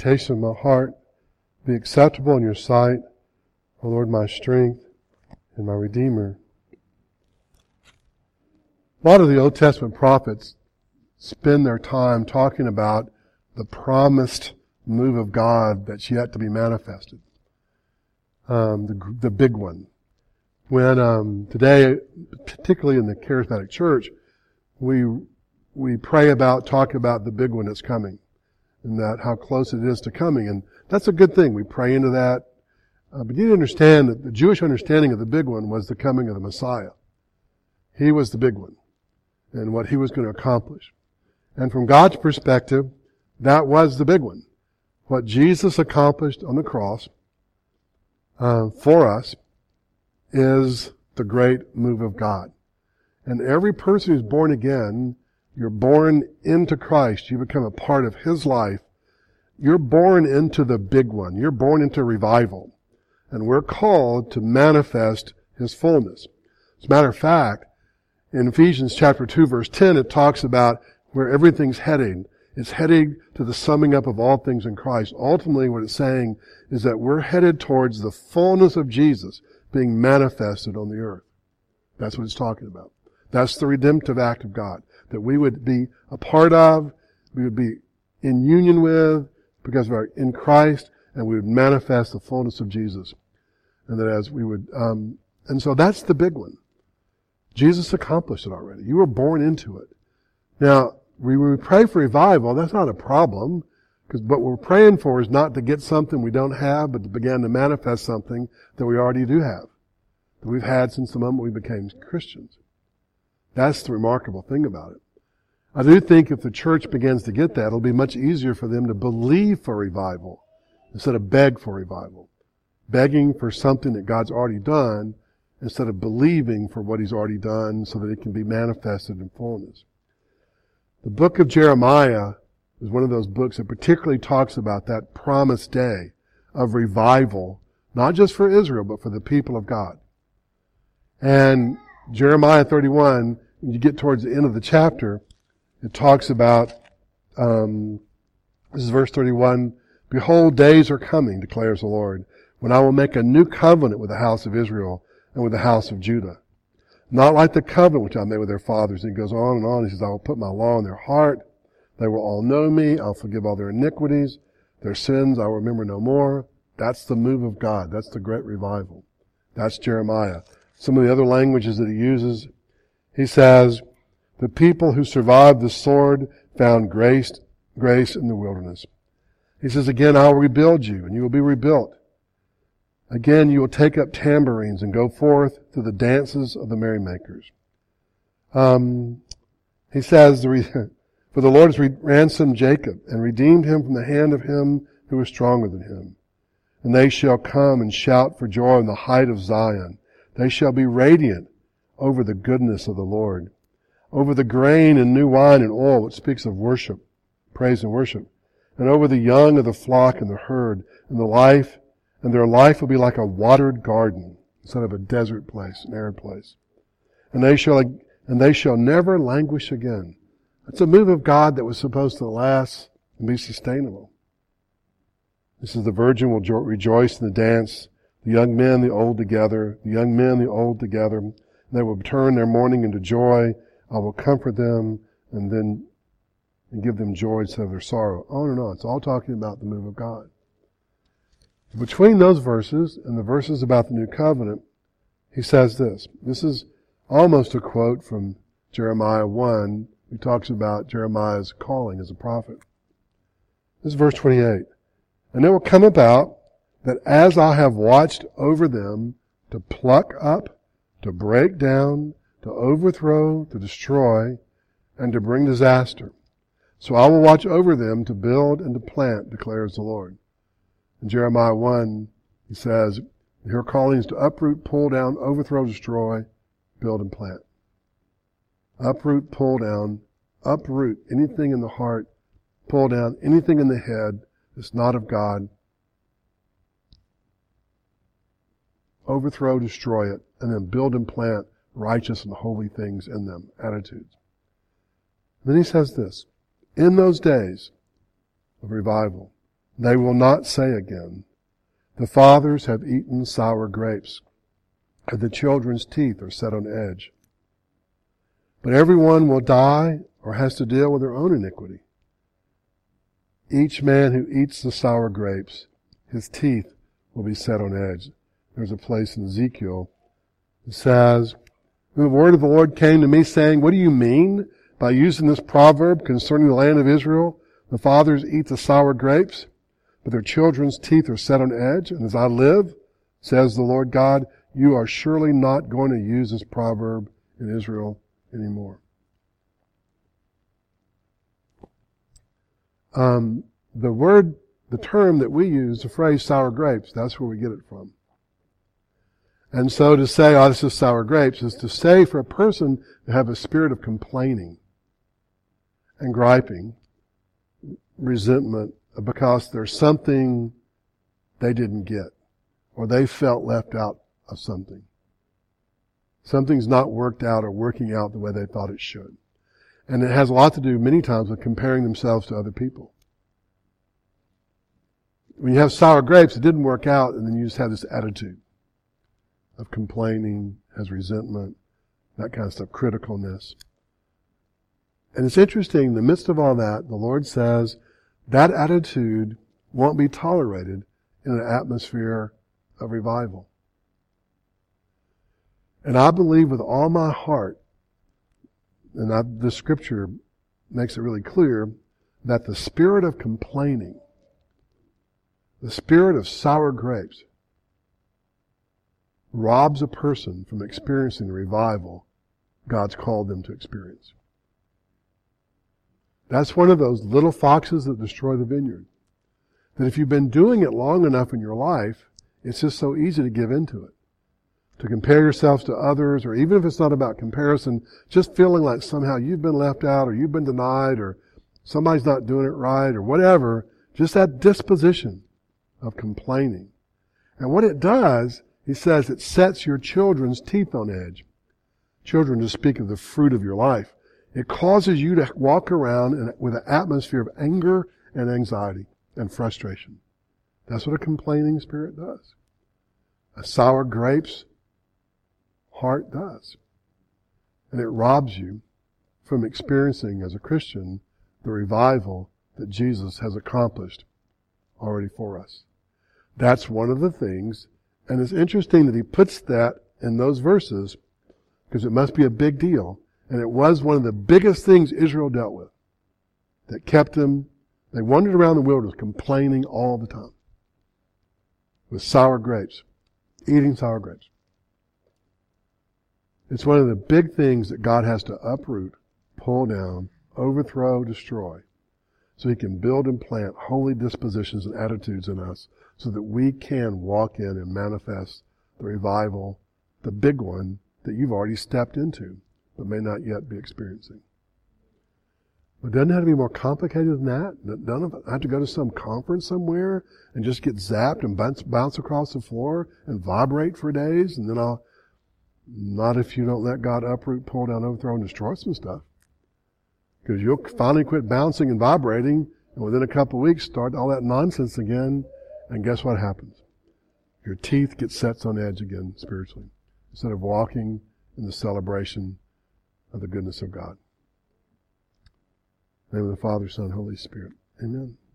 meditation of my heart be acceptable in your sight, O Lord, my strength and my Redeemer. A lot of the Old Testament prophets spend their time talking about the promised move of God that's yet to be manifested. The big one. When today, particularly in the charismatic church, we pray about, talk about the big one that's coming, and that how close it is to coming, and that's a good thing. We pray into that, but you need to understand that the Jewish understanding of the big one was the coming of the Messiah. He was the big one, and what he was going to accomplish. And from God's perspective, that was the big one. What Jesus accomplished on the cross for us is the great move of God. And every person who's born again, you're born into Christ. You become a part of His life. You're born into the big one. You're born into revival. And we're called to manifest His fullness. As a matter of fact, in Ephesians chapter 2, verse 10, it talks about where everything's heading. It's heading to the summing up of all things in Christ. Ultimately, what it's saying is that we're headed towards the fullness of Jesus being manifested on the earth. That's what it's talking about. That's the redemptive act of God, that we would be a part of, we would be in union with, because we are in Christ, and we would manifest the fullness of Jesus. And that as we would, and so that's the big one. Jesus accomplished it already. You were born into it. Now, when we pray for revival, that's not a problem, because what we're praying for is not to get something we don't have, but to begin to manifest something that we already do have, that we've had since the moment we became Christians. That's the remarkable thing about it. I do think if the church begins to get that, it'll be much easier for them to believe for revival instead of beg for revival. Begging for something that God's already done instead of believing for what He's already done so that it can be manifested in fullness. The book of Jeremiah is one of those books that particularly talks about that promised day of revival, not just for Israel, but for the people of God. And Jeremiah 31, when you get towards the end of the chapter, it talks about, this is verse 31, "Behold, days are coming, declares the Lord, when I will make a new covenant with the house of Israel and with the house of Judah. Not like the covenant which I made with their fathers." And he goes on and on. He says, "I will put my law in their heart. They will all know me. I'll forgive all their iniquities. Their sins I will remember no more." That's the move of God. That's the great revival. That's Jeremiah. Some of the other languages that he uses, he says, "The people who survived the sword found grace in the wilderness." He says, "Again, I'll rebuild you, and you will be rebuilt. Again, you will take up tambourines and go forth to the dances of the merrymakers." He says, "For the Lord has ransomed Jacob and redeemed him from the hand of him who is stronger than him. And they shall come and shout for joy in the height of Zion. They shall be radiant over the goodness of the Lord, over the grain and new wine and oil," which speaks of worship, praise and worship, "and over the young of the flock and the herd, and their life will be like a watered garden instead of a desert place, an arid place. And they shall never languish again." It's a move of God that was supposed to last and be sustainable. This is, "The virgin will rejoice in the dance, the young men, the old together, the young men, the old together. And they will turn their mourning into joy. I will comfort them and give them joy instead of their sorrow." On and on. It's all talking about the move of God. Between those verses and the verses about the new covenant, he says this. This is almost a quote from Jeremiah 1. He talks about Jeremiah's calling as a prophet. This is verse 28. "And it will come about that as I have watched over them to pluck up, to break down, to overthrow, to destroy, and to bring disaster, so I will watch over them to build and to plant, declares the Lord." In Jeremiah 1, he says, her calling is to uproot, pull down, overthrow, destroy, build, and plant. Uproot, pull down, uproot anything in the heart, pull down anything in the head that's not of God, overthrow, destroy it, and then build and plant righteous and holy things in them, attitudes. And then he says this, "In those days of revival, They will not say again, the fathers have eaten sour grapes, and the children's teeth are set on edge. But everyone will die or has to deal with their own iniquity. Each man who eats the sour grapes, his teeth will be set on edge. There's a place in Ezekiel that says, the word of the Lord came to me saying, what do you mean by using this proverb concerning the land of Israel? The fathers eat the sour grapes, but their children's teeth are set on edge. And as I live, says the Lord God, you are surely not going to use this proverb in Israel anymore. The term that we use, the phrase sour grapes, that's where we get it from. And so to say, oh, this is sour grapes, is to say for a person to have a spirit of complaining and griping, resentment, because there's something they didn't get, or they felt left out of something. Something's not worked out or working out the way they thought it should. And it has a lot to do many times with comparing themselves to other people. When you have sour grapes, it didn't work out, and then you just have this attitude of complaining, has resentment, that kind of stuff, criticalness. And it's interesting, in the midst of all that, the Lord says that attitude won't be tolerated in an atmosphere of revival. And I believe with all my heart, and the scripture makes it really clear, that the spirit of complaining, the spirit of sour grapes, robs a person from experiencing the revival God's called them to experience. That's one of those little foxes that destroy the vineyard. That if you've been doing it long enough in your life, it's just so easy to give into it. To compare yourselves to others, or even if it's not about comparison, just feeling like somehow you've been left out, or you've been denied, or somebody's not doing it right, or whatever. Just that disposition of complaining. And what it does, he says, it sets your children's teeth on edge. Children, to speak of the fruit of your life. It causes you to walk around with an atmosphere of anger and anxiety and frustration. That's what a complaining spirit does. A sour grapes heart does. And it robs you from experiencing as a Christian the revival that Jesus has accomplished already for us. That's one of the things, and it's interesting that he puts that in those verses because it must be a big deal. And it was one of the biggest things Israel dealt with that kept them. They wandered around the wilderness complaining all the time with sour grapes, eating sour grapes. It's one of the big things that God has to uproot, pull down, overthrow, destroy, so he can build and plant holy dispositions and attitudes in us so that we can walk in and manifest the revival, the big one that you've already stepped into, but may not yet be experiencing. But doesn't it have to be more complicated than that? Don't I have to go to some conference somewhere and just get zapped and bounce across the floor and vibrate for days, and then not if you don't let God uproot, pull down, overthrow, and destroy some stuff. Because you'll finally quit bouncing and vibrating, and within a couple of weeks start all that nonsense again, and guess what happens? Your teeth get set on edge again spiritually, instead of walking in the celebration of the goodness of God. In the name of the Father, Son, Holy Spirit. Amen.